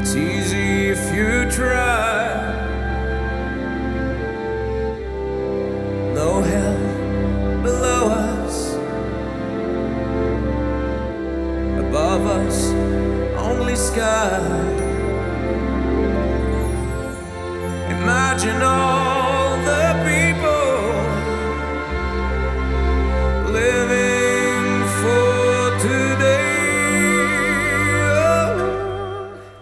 It's easy if you try. No hell below us, above us only sky. Imagine all